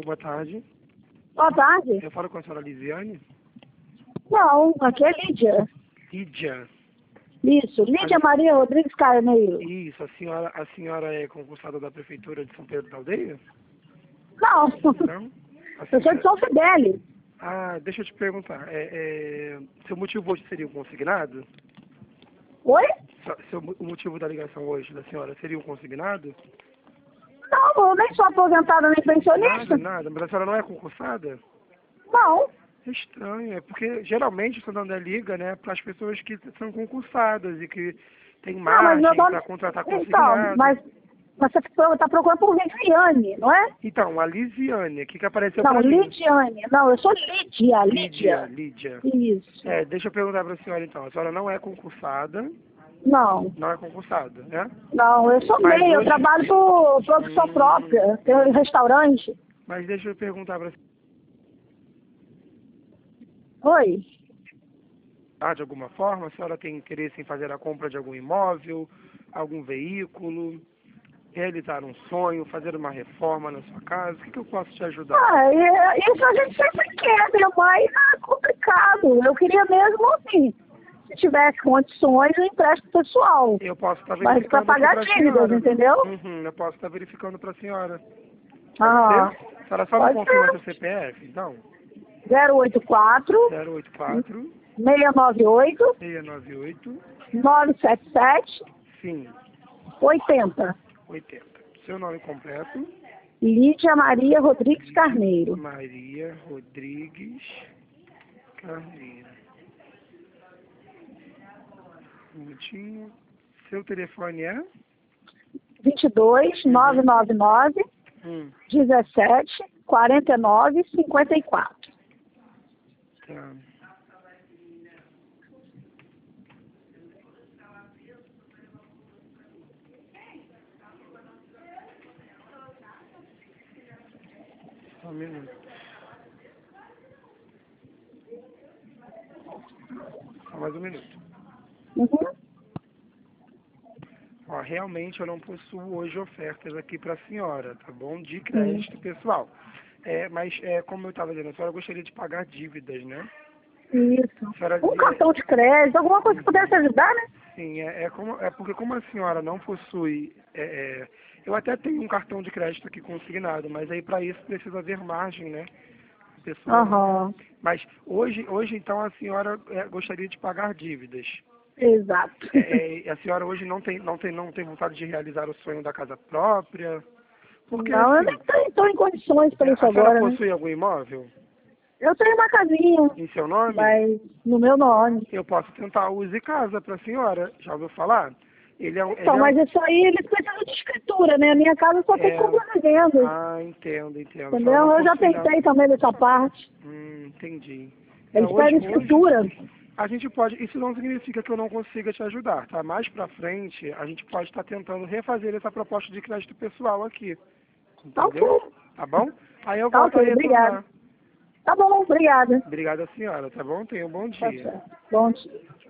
boa tarde. Boa tarde. Eu falo com a senhora Lisiane? Não, aqui é Lídia. Lídia. Isso, Lídia Maria Rodrigues Carneiro. Isso, a senhora é concursada da Prefeitura de São Pedro da Aldeia? Não, Não? eu sou de São Fidélis. Ah, deixa eu te perguntar. Seu motivo hoje seria um consignado? Oi? O motivo da ligação hoje da senhora seria um consignado? Não, eu nem sou aposentada nem pensionista. Nada. Mas a senhora não é concursada? Não. É estranho, é porque geralmente o Santander liga, né, para as pessoas que são concursadas e que têm margem para contratar consignado. Então, mas você está procurando por Lisiane, não é? Então, a Lisiane, o que apareceu Não, para mim? Lidiane. Não, eu sou Lídia. Lídia. Isso. Deixa eu perguntar para a senhora então. A senhora não é concursada? Não. Não é concursada, né? Não, eu sou Mas meio, eu hoje- trabalho por produção própria, tenho um restaurante. Mas deixa eu perguntar para a senhora, Oi? de alguma forma, a senhora tem interesse em fazer a compra de algum imóvel, algum veículo, realizar um sonho, fazer uma reforma na sua casa? O que eu posso te ajudar? Isso a gente sempre quer, né? Mas é complicado. Eu queria mesmo, assim, se tivesse condições, um empréstimo pessoal. Eu posso estar Mas verificando para pagar aqui pra dívidas, senhora. entendeu? Eu posso estar verificando para a senhora. Ah, Pode ser? A senhora só pode não confirma ser. seu CPF, então? 084 084 698 698 977 sim, 80. 80. Seu nome completo? Lídia Maria Rodrigues Carneiro. Maria Rodrigues Carneiro. Um minutinho. Seu telefone é? 22 999 17 49 54. Tá. Só um minuto. Só mais um minuto. Uhum. Ó, realmente eu não possuo hoje ofertas aqui para a senhora, tá bom? De crédito pessoal. Mas como eu estava dizendo, a senhora gostaria de pagar dívidas, né? Isso. A senhora Um cartão de crédito, alguma coisa que pudesse ajudar, né? Sim, porque como a senhora não possui, eu até tenho um cartão de crédito aqui consignado, mas aí para isso precisa haver margem, né? Pessoal. Aham. Mas hoje então a senhora gostaria de pagar dívidas. Exato. A senhora hoje não tem vontade de realizar o sonho da casa própria? Porque Não, eu assim, nem estou em condições para isso a senhora agora, né? possui algum imóvel Eu tenho uma casinha, em seu nome? mas no meu nome. Eu posso tentar o Use Casa para a senhora. Já ouviu falar? Então, mas isso aí, eles precisam de escritura, né? A minha casa só tem compra e venda. Ah, entendo. Entendeu? Eu já tentei também dessa parte. Entendi. Eles Hoje, pedem escritura. a gente pode, isso não significa que eu não consiga te ajudar, tá? Mais pra frente, a gente pode estar tentando refazer essa proposta de crédito pessoal aqui. Tá Entendeu? ok. Tá bom? Aí eu Tá volto a ok, obrigada. retornar. Tá bom, obrigada. Obrigada, senhora, tá bom? Tenha um bom Tá dia. certo. Bom dia.